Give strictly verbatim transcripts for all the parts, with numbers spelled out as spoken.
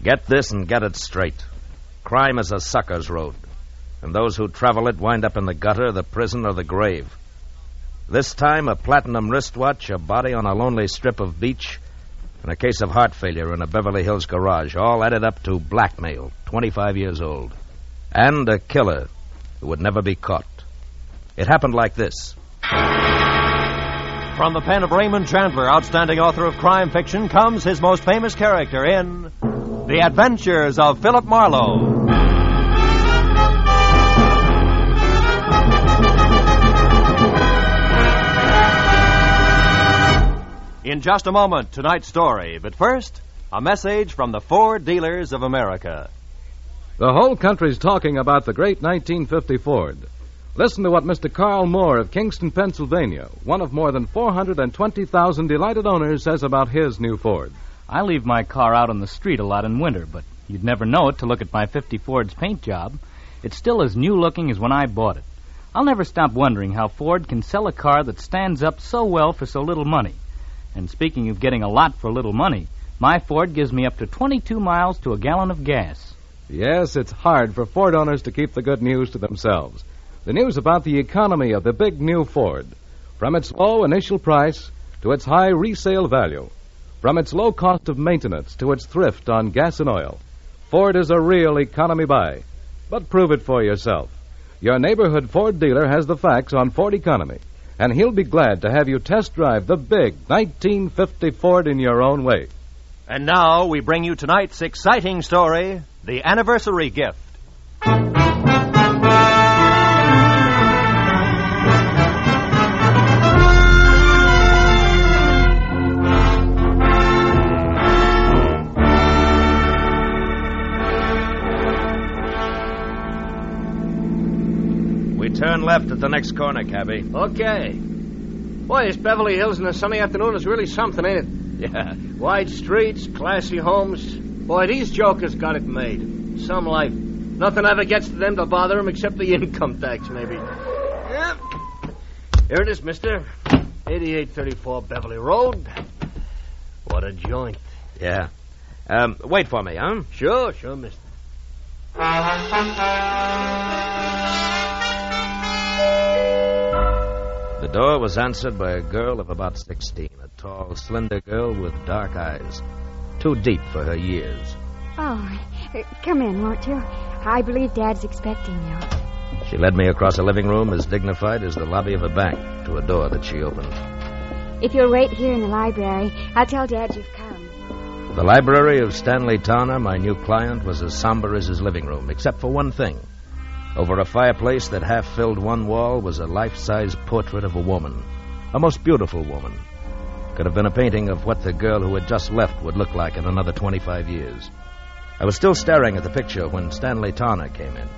Get this and get it straight. Crime is a sucker's road, and those who travel it wind up in the gutter, the prison, or the grave. This time, a platinum wristwatch, a body on a lonely strip of beach, and a case of heart failure in a Beverly Hills garage, all added up to blackmail, twenty-five years old, and a killer who would never be caught. It happened like this. From the pen of Raymond Chandler, outstanding author of crime fiction, comes his most famous character in The Adventures of Philip Marlowe. In just a moment, tonight's story. But first, a message from the Ford Dealers of America. The whole country's talking about the great nineteen fifty Ford. Listen to what Mister Carl Moore of Kingston, Pennsylvania, one of more than four hundred twenty thousand delighted owners, says about his new Ford. I leave my car out on the street a lot in winter, but you'd never know it to look at my fifty Ford's paint job. It's still as new-looking as when I bought it. I'll never stop wondering how Ford can sell a car that stands up so well for so little money. And speaking of getting a lot for little money, my Ford gives me up to twenty-two miles to a gallon of gas. Yes, it's hard for Ford owners to keep the good news to themselves. The news about the economy of the big new Ford. From its low initial price to its high resale value. From its low cost of maintenance to its thrift on gas and oil. Ford is a real economy buy. But prove it for yourself. Your neighborhood Ford dealer has the facts on Ford economy. And he'll be glad to have you test drive the big nineteen fifty Ford in your own way. And now we bring you tonight's exciting story, The Anniversary Gift. Turn left at the next corner, cabby. Okay. Boy, this Beverly Hills in a sunny afternoon is really something, ain't it? Yeah. Wide streets, classy homes. Boy, these jokers got it made. Some life. Nothing ever gets to them to bother them except the income tax, maybe. Yep. Here it is, mister. eighty-eight thirty-four Beverly Road. What a joint. Yeah. Um, wait for me, huh? Sure, sure, mister. The door was answered by a girl of about sixteen, a tall, slender girl with dark eyes, too deep for her years. Oh, uh, come in, won't you? I believe Dad's expecting you. She led me across a living room as dignified as the lobby of a bank to a door that she opened. If you'll wait here in the library, I'll tell Dad you've come. The library of Stanley Towner, my new client, was as somber as his living room, except for one thing. Over a fireplace that half-filled one wall was a life-size portrait of a woman. A most beautiful woman. Could have been a painting of what the girl who had just left would look like in another twenty-five years. I was still staring at the picture when Stanley Towner came in.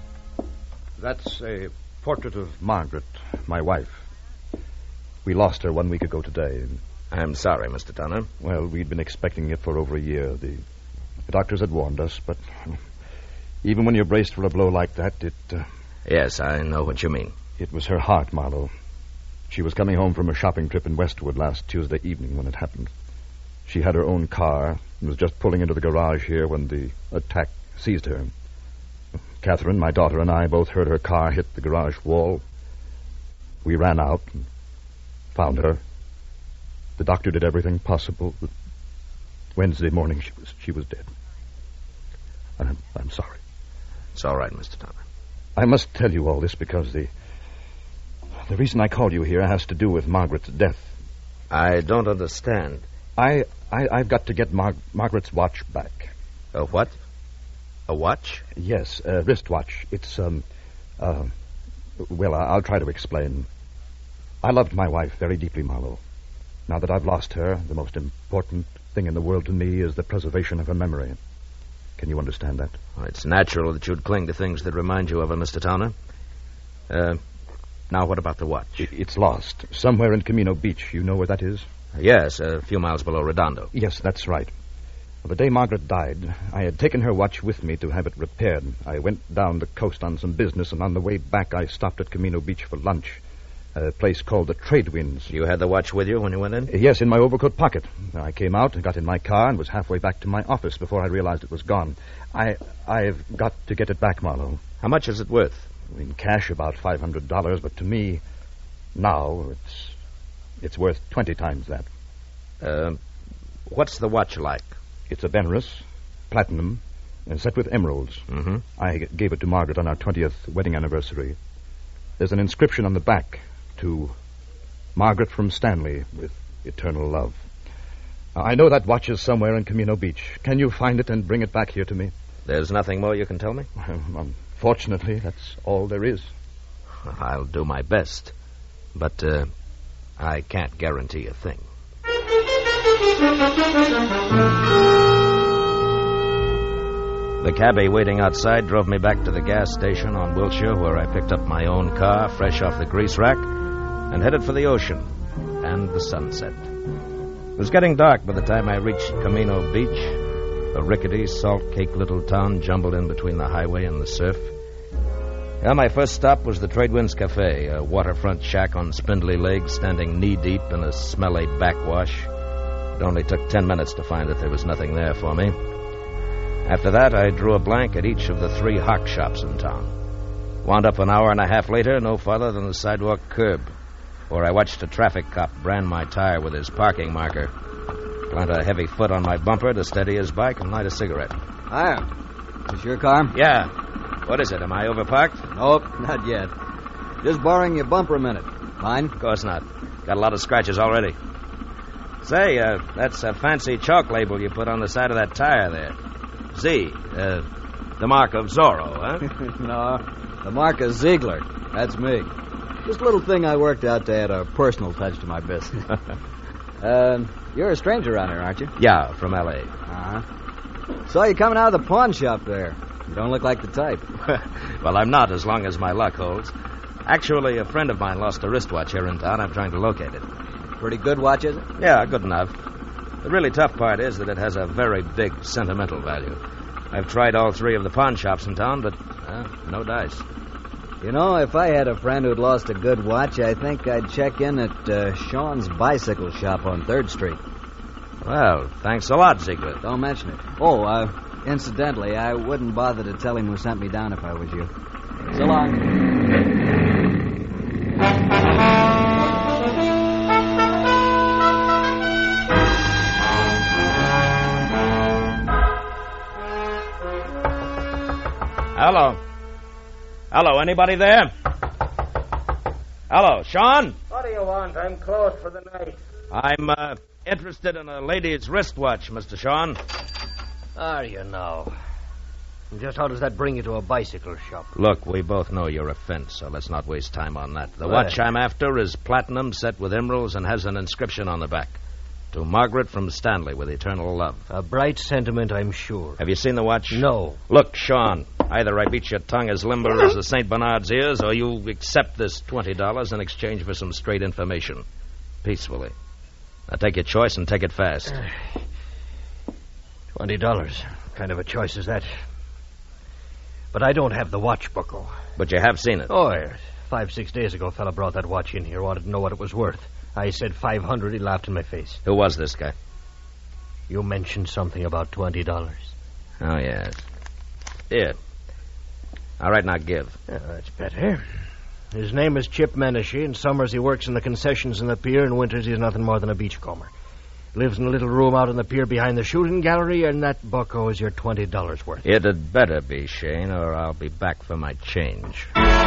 That's a portrait of Margaret, my wife. We lost her one week ago today. I'm sorry, Mister Towner. Well, we'd been expecting it for over a year. The, the doctors had warned us, but... even when you're braced for a blow like that, it... Uh, yes, I know what you mean. It was her heart, Marlowe. She was coming home from a shopping trip in Westwood last Tuesday evening when it happened. She had her own car and was just pulling into the garage here when the attack seized her. Catherine, my daughter, and I both heard her car hit the garage wall. We ran out and found her. The doctor did everything possible. But Wednesday morning, she was she was dead. I'm, I'm sorry. It's all right, Mister Towner. I must tell you all this because the the reason I called you here has to do with Margaret's death. I don't understand. I, I I've got to get Mar- Margaret's watch back. A what? A watch? Yes, a wristwatch. It's um, uh, well, I'll try to explain. I loved my wife very deeply, Marlowe. Now that I've lost her, the most important thing in the world to me is the preservation of her memory. Can you understand that? Well, it's natural that you'd cling to things that remind you of her, Mister Towner. Uh, now, what about the watch? It's lost. Somewhere in Camino Beach. You know where that is? Yes, a few miles below Redondo. Yes, that's right. Well, the day Margaret died, I had taken her watch with me to have it repaired. I went down the coast on some business, and on the way back I stopped at Camino Beach for lunch. A place called the Trade Winds. You had the watch with you when you went in? Yes, in my overcoat pocket. I came out and got in my car and was halfway back to my office before I realized it was gone. I, I've got to get it back, Marlowe. How much is it worth? In cash, about five hundred dollars, but to me, now, it's it's worth twenty times that. Uh, what's the watch like? It's a Benris, platinum, and set with emeralds. Mm-hmm. I g- gave it to Margaret on our twentieth wedding anniversary. There's an inscription on the back to Margaret from Stanley with eternal love. I know that watch is somewhere in Camino Beach. Can you find it and bring it back here to me? There's nothing more you can tell me? Unfortunately, that's all there is. I'll do my best, but uh, I can't guarantee a thing. The cabbie waiting outside drove me back to the gas station on Wilshire, where I picked up my own car, fresh off the grease rack, and headed for the ocean and the sunset. It was getting dark by the time I reached Camino Beach, a rickety, salt-caked little town jumbled in between the highway and the surf. Yeah, my first stop was the Trade Winds Cafe, a waterfront shack on spindly legs standing knee-deep in a smelly backwash. It only took ten minutes to find that there was nothing there for me. After that, I drew a blank at each of the three hock shops in town. Wound up an hour and a half later, no farther than the sidewalk curb, where I watched a traffic cop brand my tire with his parking marker, plant a heavy foot on my bumper to steady his bike, and light a cigarette. Hiya. Is this your car? Yeah. What is it? Am I overparked? Nope, not yet. Just borrowing your bumper a minute. Mine? Of course not. Got a lot of scratches already. Say, uh, that's a fancy chalk label you put on the side of that tire there. Z, uh, the mark of Zorro, huh? No, the mark of Ziegler. That's me. Just a little thing I worked out to add a personal touch to my business. uh, you're a stranger around here, aren't you? Yeah, from L A Uh-huh. Saw you coming out of the pawn shop there. You don't look like the type. Well, I'm not, as long as my luck holds. Actually, a friend of mine lost a wristwatch here in town. I'm trying to locate it. Pretty good watch, is it? Yeah, good enough. The really tough part is that it has a very big sentimental value. I've tried all three of the pawn shops in town, but uh, no dice. You know, if I had a friend who'd lost a good watch, I think I'd check in at uh, Sean's bicycle shop on third Street. Well, thanks a lot, Ziegler. Don't mention it. Oh, uh, incidentally, I wouldn't bother to tell him who sent me down if I was you. So long. Hello. Hello, anybody there? Hello, Sean? What do you want? I'm closed for the night. I'm, uh, interested in a lady's wristwatch, Mister Sean. Are you now? Just how does that bring you to a bicycle shop? Look, we both know your offense, so let's not waste time on that. The Right. watch I'm after is platinum, set with emeralds, and has an inscription on the back. To Margaret from Stanley with eternal love. A bright sentiment, I'm sure. Have you seen the watch? No. Look, Sean, either I beat your tongue as limber as the Saint Bernard's ears, or you accept this twenty dollars in exchange for some straight information. Peacefully. Now take your choice and take it fast. Twenty dollars. What kind of a choice is that? But I don't have the watch, Bucko. But you have seen it. Oh, yes. Five, six days ago, a fella brought that watch in here, wanted to know what it was worth. I said five hundred. He laughed in my face. Who was this guy? You mentioned something about twenty dollars. Oh, yes. Here. All right, now give. Yeah, that's better. His name is Chip Menashe. In summers, he works in the concessions in the pier. In winters, he's nothing more than a beachcomber. Lives in a little room out on the pier behind the shooting gallery, and that, Bucko, is your twenty dollars worth. It had better be, Shane, or I'll be back for my change.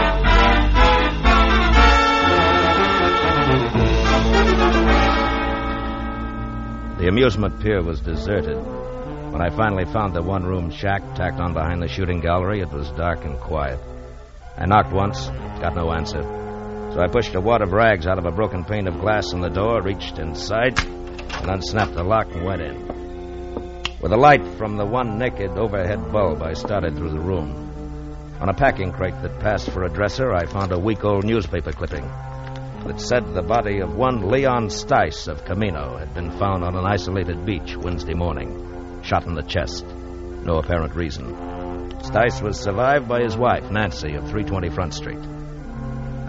The amusement pier was deserted. When I finally found the one-room shack tacked on behind the shooting gallery, it was dark and quiet. I knocked once, got no answer. So I pushed a wad of rags out of a broken pane of glass in the door, reached inside, and unsnapped the lock and went in. With a light from the one naked overhead bulb, I started through the room. On a packing crate that passed for a dresser, I found a week-old newspaper clipping that said the body of one Leon Stice of Camino had been found on an isolated beach Wednesday morning, shot in the chest. No apparent reason. Stice was survived by his wife, Nancy, of three twenty Front Street.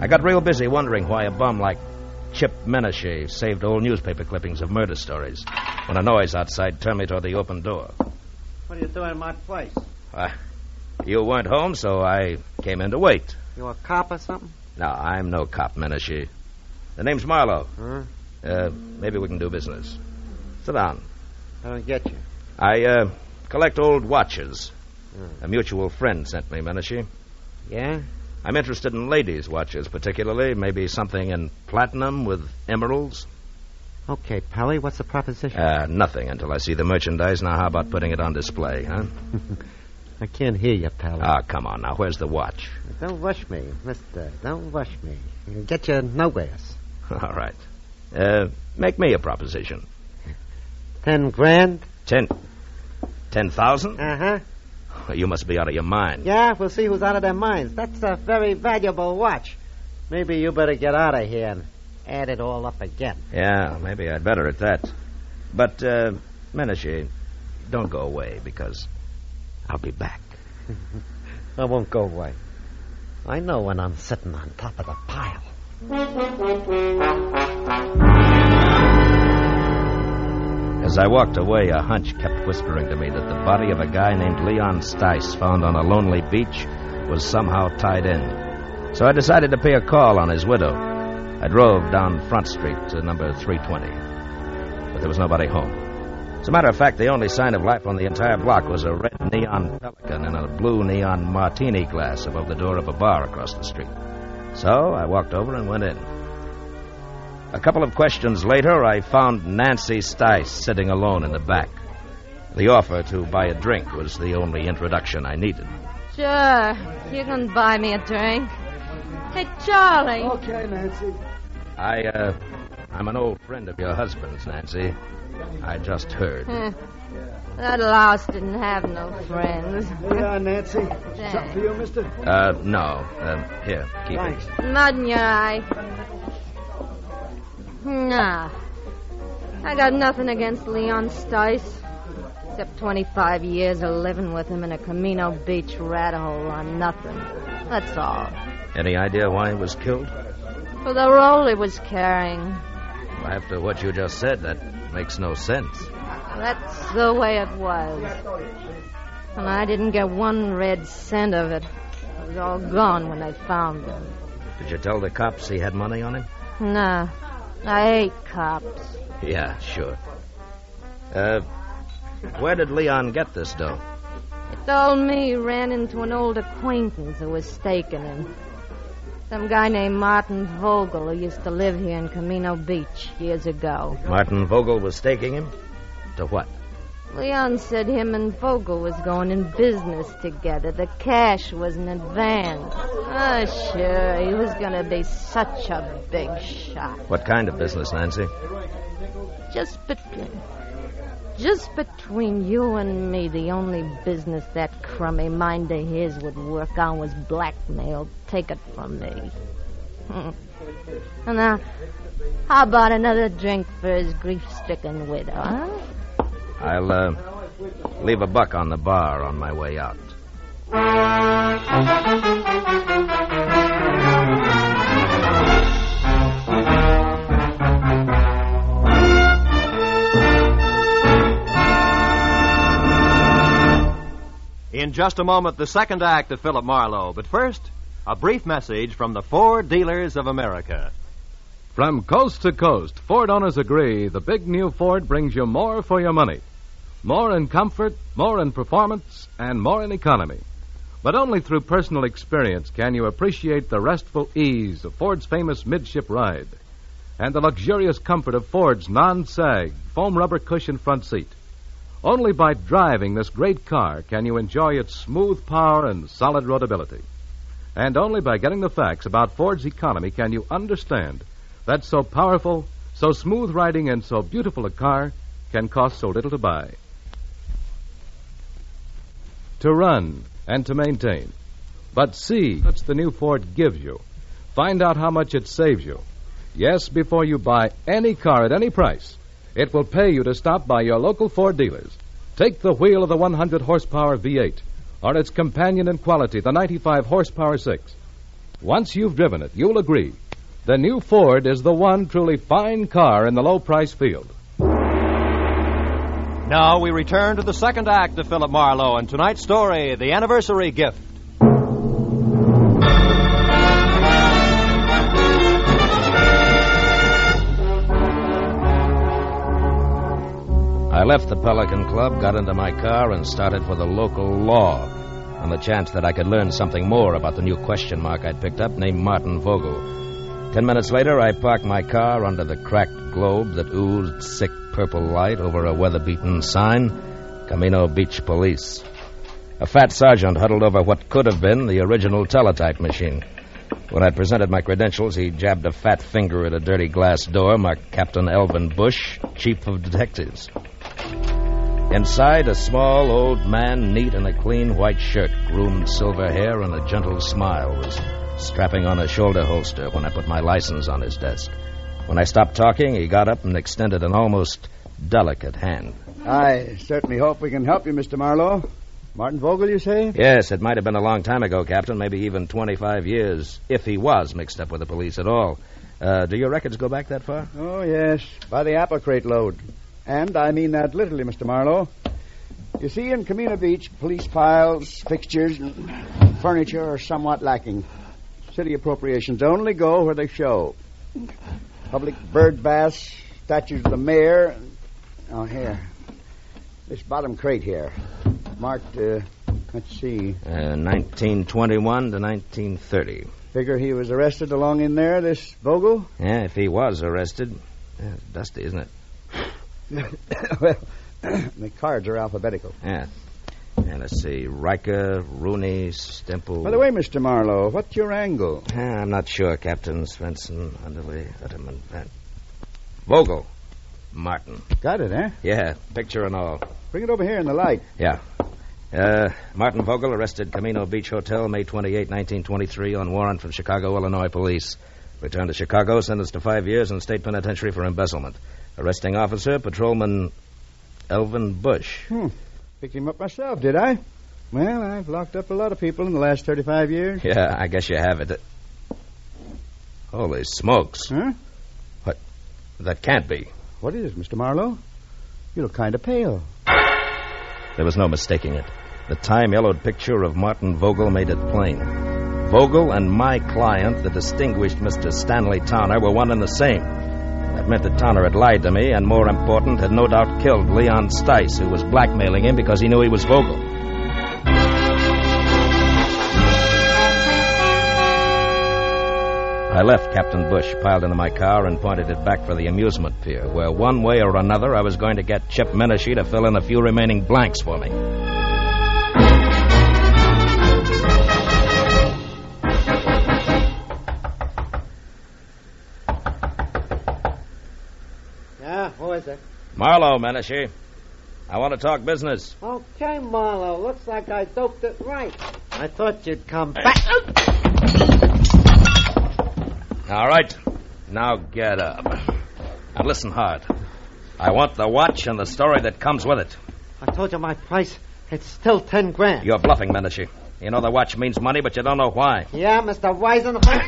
I got real busy wondering why a bum like Chip Menashe saved old newspaper clippings of murder stories when a noise outside turned me toward the open door. What are you doing in my place? Uh, you weren't home, so I came in to wait. You a cop or something? No, I'm no cop, Menashe. The name's Marlowe. Huh? Uh, maybe we can do business. Sit down. I don't get you. I, uh, collect old watches. Hmm. A mutual friend sent me, Menashe. Yeah? I'm interested in ladies' watches, particularly. Maybe something in platinum with emeralds. Okay, Pally, what's the proposition? Uh, nothing until I see the merchandise. Now, how about putting it on display, huh? I can't hear you, Pally. Ah, come on now. Where's the watch? Don't rush me, mister. Don't rush me. It'll get you nowheres. All right. Uh, make me a proposition. Ten grand? Ten... Ten thousand? Uh-huh. You must be out of your mind. Yeah, we'll see who's out of their minds. That's a very valuable watch. Maybe you better get out of here and add it all up again. Yeah, maybe I'd better at that. But, uh, Menashe, don't go away, because I'll be back. I won't go away. I know when I'm sitting on top of the pile. As I walked away, a hunch kept whispering to me that the body of a guy named Leon Stice, found on a lonely beach, was somehow tied in. So I decided to pay a call on his widow. I drove down Front Street to number three twenty. But there was nobody home. As a matter of fact, the only sign of life on the entire block was a red neon Pelican in a blue neon martini glass above the door of a bar across the street. So I walked over and went in. A couple of questions later, I found Nancy Stice sitting alone in the back. The offer to buy a drink was the only introduction I needed. Sure, you can buy me a drink. Hey, Charlie. Okay, Nancy. I, uh, I'm an old friend of your husband's, Nancy. I just heard. That louse didn't have no friends. Yeah, Nancy. Something for you, mister? Uh, no. Uh, here, keep Thanks. it. Mud in your eye. Nah. I got nothing against Leon Stice. Except twenty-five years of living with him in a Camino Beach rat hole on nothing. That's all. Any idea why he was killed? For the role he was carrying. After what you just said, that makes no sense. That's the way it was. And I didn't get one red cent of it. It was all gone when they found him. Did you tell the cops he had money on him? Nah. I hate cops. Yeah, sure. Uh, where did Leon get this dough? He told me he ran into an old acquaintance who was staking him. Some guy named Martin Vogel who used to live here in Camino Beach years ago. Martin Vogel was staking him? To what? Leon said him and Vogel was going in business together. The cash was in advance. Oh, sure, he was going to be such a big shot. What kind of business, Nancy? Just between... Just between you and me, the only business that crummy mind of his would work on was blackmail. Take it from me. And now, how about another drink for his grief-stricken widow, huh? I'll, uh, leave a buck on the bar on my way out. In just a moment, the second act of Philip Marlowe. But first, a brief message from the Ford Dealers of America. From coast to coast, Ford owners agree the big new Ford brings you more for your money. More in comfort, more in performance, and more in economy. But only through personal experience can you appreciate the restful ease of Ford's famous midship ride and the luxurious comfort of Ford's non-sag foam rubber cushion front seat. Only by driving this great car can you enjoy its smooth power and solid roadability. And only by getting the facts about Ford's economy can you understand that so powerful, so smooth riding, and so beautiful a car can cost so little to buy. To run and to maintain. But see what the new Ford gives you. Find out how much it saves you. Yes, before you buy any car at any price, it will pay you to stop by your local Ford dealers. Take the wheel of the one hundred horsepower V eight or its companion in quality, the ninety-five horsepower six. Once you've driven it, you'll agree. The new Ford is the one truly fine car in the low-price field. Now we return to the second act of Philip Marlowe and tonight's story, The Anniversary Gift. I left the Pelican Club, got into my car, and started for the local law on the chance that I could learn something more about the new question mark I'd picked up named Martin Vogel. Ten minutes later, I parked my car under the cracked globe that oozed sick purple light over a weather-beaten sign, Camino Beach Police. A fat sergeant huddled over what could have been the original teletype machine. When I presented my credentials, he jabbed a fat finger at a dirty glass door marked Captain Elvin Bush, Chief of Detectives. Inside, a small old man, neat in a clean white shirt, groomed silver hair, and a gentle smile, was strapping on a shoulder holster when I put my license on his desk. When I stopped talking, he got up and extended an almost delicate hand. I certainly hope we can help you, Mister Marlowe. Martin Vogel, you say? Yes, it might have been a long time ago, Captain, maybe even twenty-five years, if he was mixed up with the police at all. Uh, do your records go back that far? Oh, yes, by the apple crate load. And I mean that literally, Mister Marlowe. You see, in Camino Beach, police files, fixtures, and furniture are somewhat lacking. City appropriations only go where they show. Public bird baths, statues of the mayor. Oh, here. This bottom crate here. Marked, uh, let's see. Uh, nineteen twenty-one to nineteen thirty. Figure he was arrested along in there, this Vogel? Yeah, if he was arrested. Yeah, it's dusty, isn't it? Well, the cards are alphabetical. Yeah. And let's see. Riker, Rooney, Stemple. By the way, Mister Marlowe, what's your angle? Uh, I'm not sure, Captain. Svensson, Underley, Utterman, Van. Vogel. Martin. Got it, eh? Yeah, picture and all. Bring it over here in the light. Yeah. Uh, Martin Vogel arrested Camino Beach Hotel May twenty-eighth, nineteen twenty-three on warrant from Chicago, Illinois police. Returned to Chicago, sentenced to five years in state penitentiary for embezzlement. Arresting officer, Patrolman Elvin Bush. Hmm. Picked him up myself, did I? Well, I've locked up a lot of people in the last thirty-five years. Yeah, I guess you have it. Holy smokes. Huh? What? That can't be. What is it, Mister Marlowe? You look kind of pale. There was no mistaking it. The time-yellowed picture of Martin Vogel made it plain. Vogel and my client, the distinguished Mister Stanley Towner, were one and the same. That meant that Towner had lied to me, and more important, had no doubt killed Leon Stice, who was blackmailing him because he knew he was Vogel. I left Captain Bush piled into my car and pointed it back for the amusement pier, where one way or another I was going to get Chip Menashe to fill in a few remaining blanks for me. Yeah, who is it? Marlowe, Menashe. I want to talk business. Okay, Marlowe. Looks like I doped it right. I thought you'd come back. All right. Now get up. Now listen hard. I want the watch and the story that comes with it. I told you my price. It's still ten grand. You're bluffing, Menashe. You know the watch means money, but you don't know why. Yeah, Mister Weisenhofer?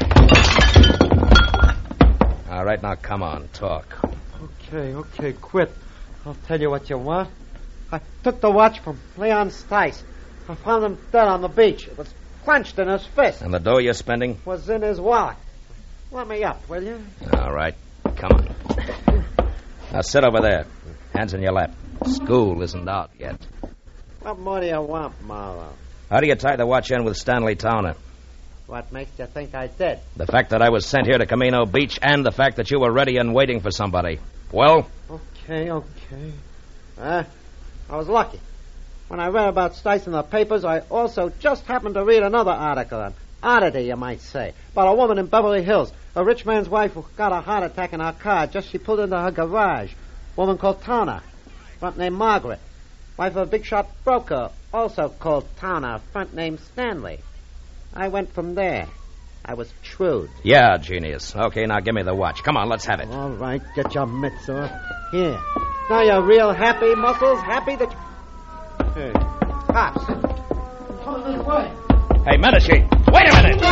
All right, now come on, talk. Okay, okay, quit. I'll tell you what you want. I took the watch from Leon Stice. I found him dead on the beach. It was clenched in his fist. And the dough you're spending? Was in his wallet. Let me up, will you? All right, come on. Now sit over there. Hands in your lap. School isn't out yet. What more do you want, Marlowe? How do you tie the watch in with Stanley Towner? What makes you think I did? The fact that I was sent here to Camino Beach and the fact that you were ready and waiting for somebody. Well? Okay, okay. Uh, I was lucky. When I read about Stice in the papers, I also just happened to read another article, an oddity, you might say, about a woman in Beverly Hills, a rich man's wife who got a heart attack in her car just she pulled into her garage. Woman called Towner, front name Margaret. Wife of a big shot broker, also called Towner, front name Stanley. I went from there. I was shrewd. Yeah, genius. Okay, now give me the watch. Come on, let's have it. All right, get your mitts off. Here. Now you're real happy, Muscles. Happy that you... Hey, cops. Come this way. Hey, Menashe. Wait a minute!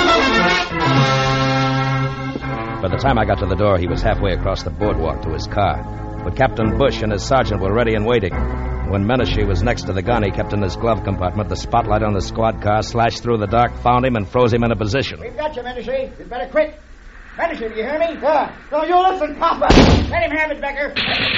By the time I got to the door, he was halfway across the boardwalk to his car. But Captain Bush and his sergeant were ready and waiting. When Menashe was next to the gun he kept in his glove compartment, the spotlight on the squad car slashed through the dark, found him, and froze him in a position. We've got you, Menashe. You'd better quick. Menashe, do you hear me? Yeah. No, you listen, Papa. Let him have it, Becker.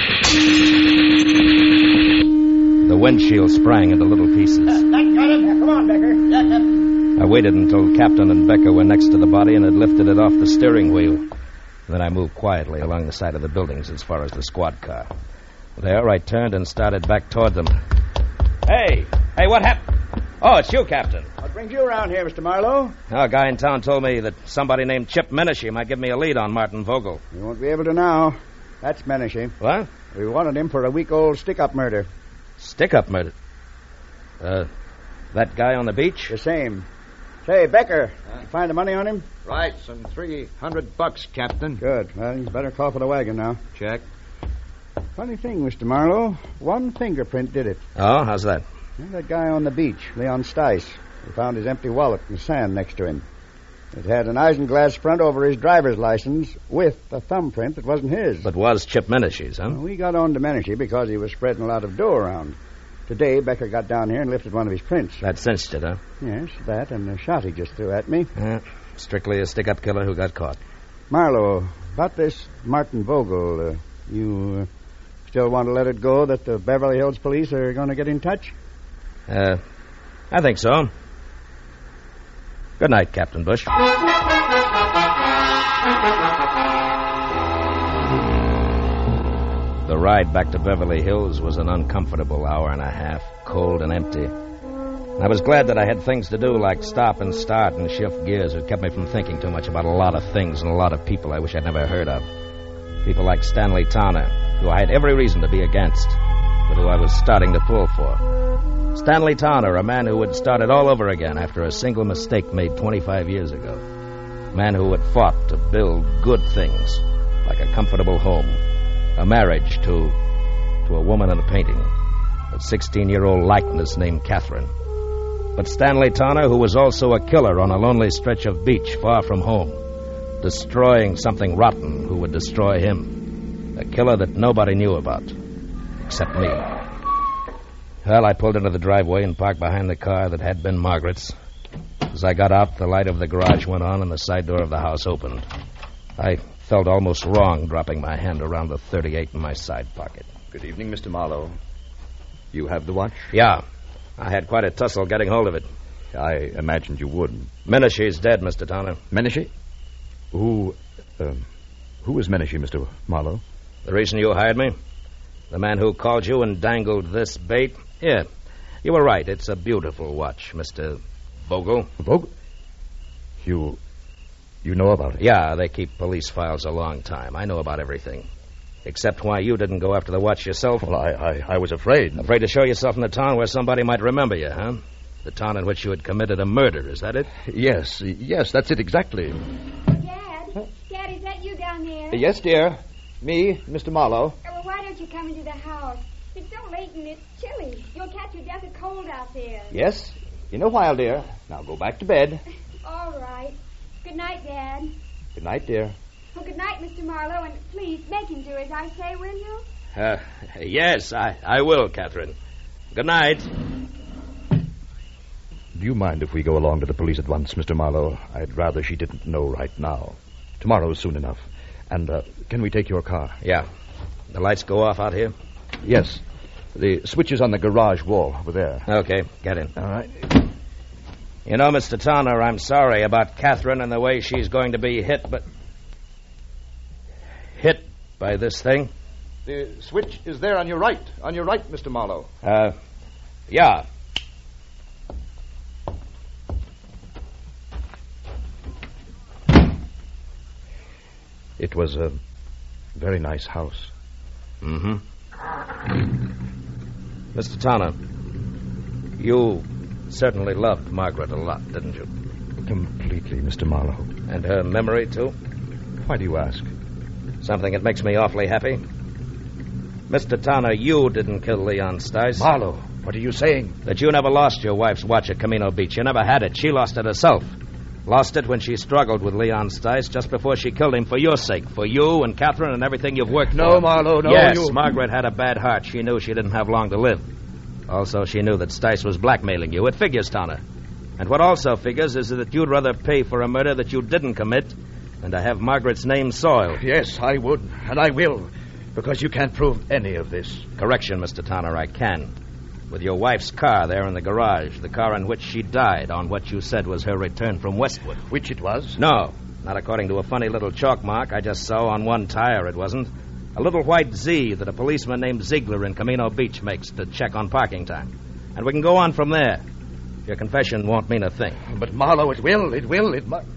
The windshield sprang into little pieces. Uh, that got him. Yeah, come on, Becker. Yeah, Captain. I waited until Captain and Becker were next to the body and had lifted it off the steering wheel. Then I moved quietly along the side of the buildings as far as the squad car. There, I turned and started back toward them. Hey! Hey, what happened? Oh, it's you, Captain. What brings you around here, Mister Marlowe? Oh, a guy in town told me that somebody named Chip Menashe might give me a lead on Martin Vogel. You won't be able to now. That's Menashe. What? We wanted him for a week-old stick-up murder. Stick-up murder? Uh, that guy on the beach? The same. Say, Becker, huh? You find the money on him? Right, some three hundred bucks, Captain. Good. Well, you better call for the wagon now. Check. Funny thing, Mister Marlowe. One fingerprint did it. Oh, how's that? Well, that guy on the beach, Leon Stice. We found his empty wallet in the sand next to him. It had an isinglass front over his driver's license with a thumbprint that wasn't his. But was Chip Menashe's, huh? Well, we got on to Menashe because he was spreading a lot of dough around. Today, Becker got down here and lifted one of his prints. That cinched it, huh? Yes, that and the shot he just threw at me. Yeah, strictly a stick-up killer who got caught. Marlowe, about this Martin Vogel, uh, you uh, still want to let it go that the Beverly Hills police are going to get in touch? Uh, I think so. Good night, Captain Bush. The ride back to Beverly Hills was an uncomfortable hour and a half, cold and empty. I was glad that I had things to do like stop and start and shift gears. It kept me from thinking too much about a lot of things and a lot of people I wish I'd never heard of. People like Stanley Towner, who I had every reason to be against, but who I was starting to pull for. Stanley Towner, a man who had started all over again after a single mistake made twenty-five years ago. A man who had fought to build good things, like a comfortable home, a marriage to to a woman in a painting, a sixteen-year-old likeness named Catherine. But Stanley Towner, who was also a killer on a lonely stretch of beach far from home, destroying something rotten who would destroy him. A killer that nobody knew about, except me. Well, I pulled into the driveway and parked behind the car that had been Margaret's. As I got out, the light of the garage went on and the side door of the house opened. I felt almost wrong dropping my hand around the thirty-eight in my side pocket. Good evening, Mister Marlowe. You have the watch? Yeah. I had quite a tussle getting hold of it. I imagined you would. Menashe's dead, Mister Towner. Menashe? Who, uh, who is Menashe, Mister Marlowe? The reason you hired me? The man who called you and dangled this bait? Yeah, you were right. It's a beautiful watch, Mister Vogel. Vogel? You... you know about it? Yeah, they keep police files a long time. I know about everything. Except why you didn't go after the watch yourself. Well, I, I, I was afraid. Afraid to show yourself in the town where somebody might remember you, huh? The town in which you had committed a murder, is that it? Yes, yes, that's it exactly. Dad? Dad, is that you down there? Yes, dear. Me, Mister Marlowe. Oh, well, why don't you come into the house? It's so late and it's chilly. You'll catch your death of cold out there. Yes, in a while, dear. Now go back to bed. All right. Good night, Dad. Good night, dear. Well, good night, Mister Marlowe, and please make him do as I say, will you? Uh, yes, I, I will, Catherine. Good night. Do you mind if we go along to the police at once, Mister Marlowe? I'd rather she didn't know right now. Tomorrow's soon enough. And uh, can we take your car? Yeah. The lights go off out here? Yes. The switch is on the garage wall over there. Okay, get in. All right. You know, Mister Towner, I'm sorry about Catherine and the way she's going to be hit, but... hit by this thing? The switch is there on your right. On your right, Mister Marlowe. Uh, yeah. It was a very nice house. Mm-hmm. Mister Towner, you certainly loved Margaret a lot, didn't you? Completely, Mister Marlowe. And her memory, too? Why do you ask? Something that makes me awfully happy. Mister Towner, you didn't kill Leon Stice. Marlowe, what are you saying? That you never lost your wife's watch at Camino Beach. You never had it. She lost it herself. Lost it when she struggled with Leon Stice just before she killed him for your sake, for you and Catherine and everything you've worked No, for. Marlowe, no, Yes, you... Margaret had a bad heart. She knew she didn't have long to live. Also, she knew that Stice was blackmailing you. It figures, Towner. And what also figures is that you'd rather pay for a murder that you didn't commit than to have Margaret's name soiled. Yes, I would, and I will, because you can't prove any of this. Correction, Mister Towner, I can. With your wife's car there in the garage, the car in which she died on what you said was her return from Westwood. Which it was? No, not according to a funny little chalk mark I just saw on one tire, it wasn't. A little white Z that a policeman named Ziegler in Camino Beach makes to check on parking time. And we can go on from there. Your confession won't mean a thing. But, Marlowe, it will, it will, it must...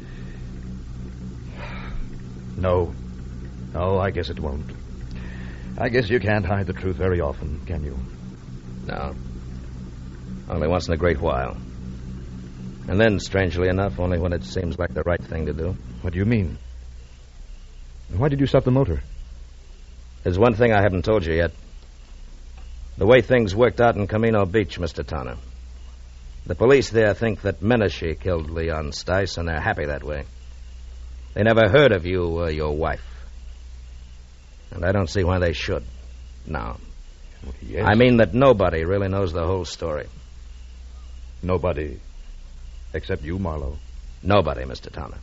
No. No, I guess it won't. I guess you can't hide the truth very often, can you? No. Only once in a great while. And then, strangely enough, only when it seems like the right thing to do. What do you mean? Why did you stop the motor? There's one thing I haven't told you yet. The way things worked out in Camino Beach, Mister Towner. The police there think that Menashe killed Leon Stice, and they're happy that way. They never heard of you or your wife. And I don't see why they should. No. Well, yes. I mean that nobody really knows the whole story. Nobody except you, Marlowe. Nobody, Mister Towner.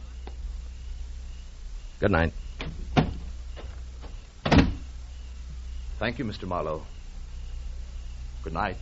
Good night. Thank you, Mister Marlowe. Good night.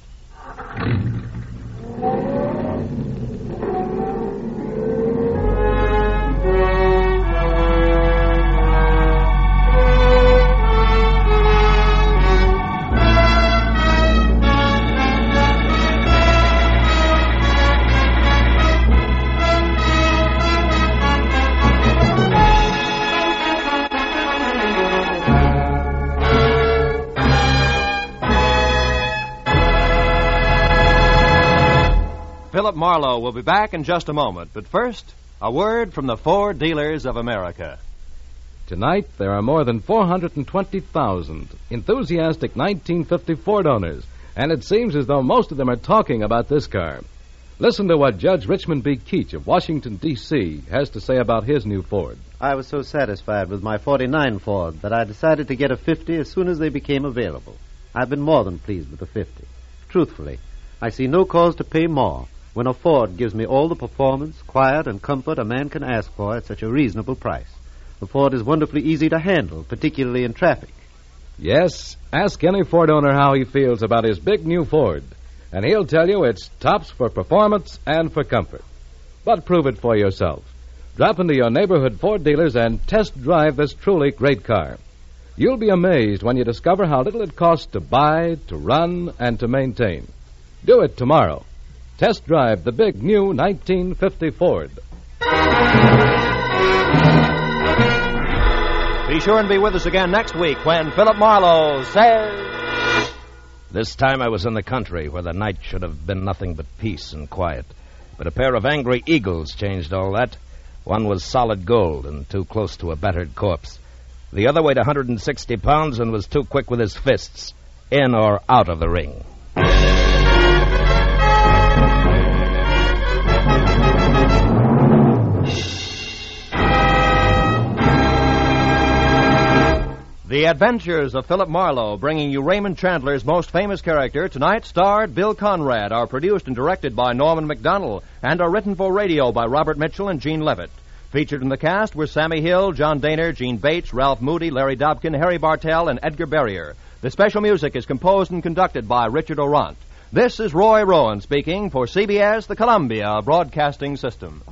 Philip Marlowe will be back in just a moment. But first, a word from the Ford Dealers of America. Tonight, there are more than four hundred twenty thousand enthusiastic nineteen fifty Ford owners, and it seems as though most of them are talking about this car. Listen to what Judge Richmond B. Keach of Washington, D C has to say about his new Ford. I was so satisfied with my forty-nine Ford that I decided to get a fifty as soon as they became available. I've been more than pleased with the fifty. Truthfully, I see no cause to pay more when a Ford gives me all the performance, quiet, and comfort a man can ask for at such a reasonable price. The Ford is wonderfully easy to handle, particularly in traffic. Yes, ask any Ford owner how he feels about his big new Ford, and he'll tell you it's tops for performance and for comfort. But prove it for yourself. Drop into your neighborhood Ford dealers and test drive this truly great car. You'll be amazed when you discover how little it costs to buy, to run, and to maintain. Do it tomorrow. Test drive the big new nineteen fifty Ford. Be sure and be with us again next week when Philip Marlowe says... This time I was in the country where the night should have been nothing but peace and quiet. But a pair of angry eagles changed all that. One was solid gold and too close to a battered corpse. The other weighed one hundred sixty pounds and was too quick with his fists, in or out of the ring. The Adventures of Philip Marlowe, bringing you Raymond Chandler's most famous character, tonight starred Bill Conrad, are produced and directed by Norman McDonnell, and are written for radio by Robert Mitchell and Gene Levitt. Featured in the cast were Sammy Hill, John Daner, Gene Bates, Ralph Moody, Larry Dobkin, Harry Bartell, and Edgar Barrier. The special music is composed and conducted by Richard Orant. This is Roy Rowan speaking for C B S, the Columbia Broadcasting System.